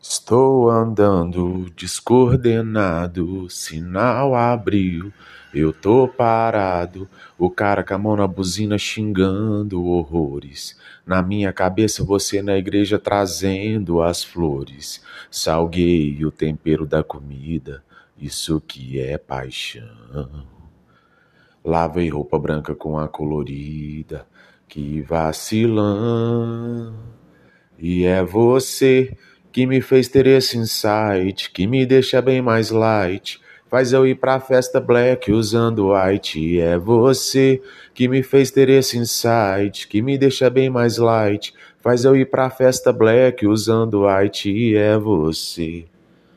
Estou andando descoordenado, sinal abriu, eu tô parado, o cara com a mão na buzina xingando horrores. Na minha cabeça você na igreja trazendo as flores. Salguei o tempero da comida, isso que é paixão. Lavei roupa branca com a colorida, que vacilão. E é você que me fez ter esse insight, que me deixa bem mais light, faz eu ir pra festa black usando white. E é você que me fez ter esse insight, que me deixa bem mais light, faz eu ir pra festa black usando white. E é você